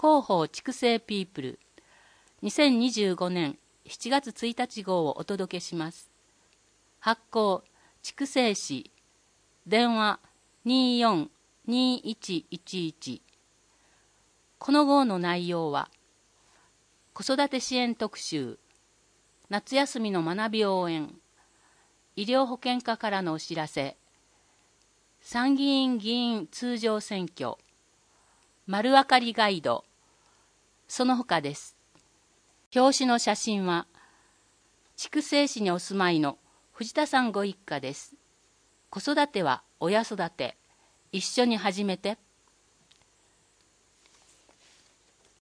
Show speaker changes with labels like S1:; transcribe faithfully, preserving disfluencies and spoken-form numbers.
S1: 広報畜生ピープルにせんにじゅうごねんしちがつついたち号をお届けします。発行畜生誌、電話 にーよんにーいちいちいち。この号の内容は子育て支援特集、夏休みの学び応援、医療保険課からのお知らせ、参議院議員通常選挙、丸分かりガイド、その他です。表紙の写真は筑西市にお住まいの藤田さんご一家です。子育ては親育て、一緒に始めて。